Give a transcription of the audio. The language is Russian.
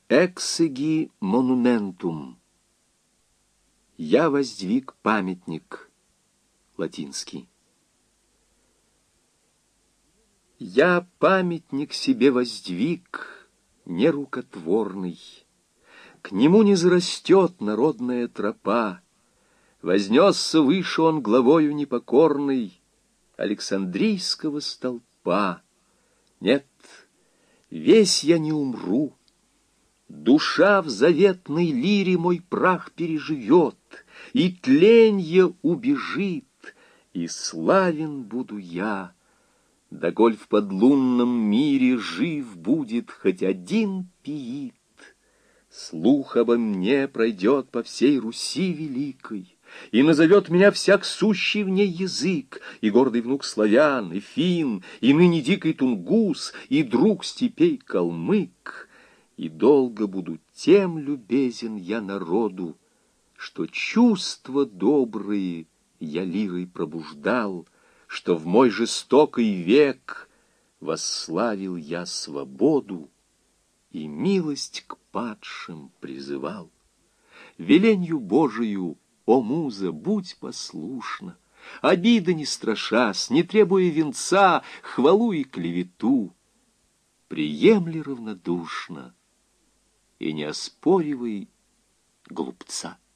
Exegi monumentum. Я воздвиг памятник. Латинский. Я памятник себе воздвиг, нерукотворный. К нему не зарастет народная тропа. Вознесся выше он главою непокорной Александрийского столпа. Нет, весь я не умру. Душа в заветной лире мой прах переживет, и тленье убежит, и славен буду я. Доколь в подлунном мире жив будет хоть один пиит, слух обо мне пройдет по всей Руси великой, и назовет меня всяк сущий в ней язык, и гордый внук славян, и фин, и ныне дикий тунгус, и друг степей калмык. И долго буду тем любезен я народу, что чувства добрые я лирой пробуждал, что в мой жестокий век восславил я свободу и милость к падшим призывал. Веленью Божию, о муза, будь послушна, обида не страшась, не требуя венца, хвалу и клевету, приемли равнодушно и не оспоривай глупца.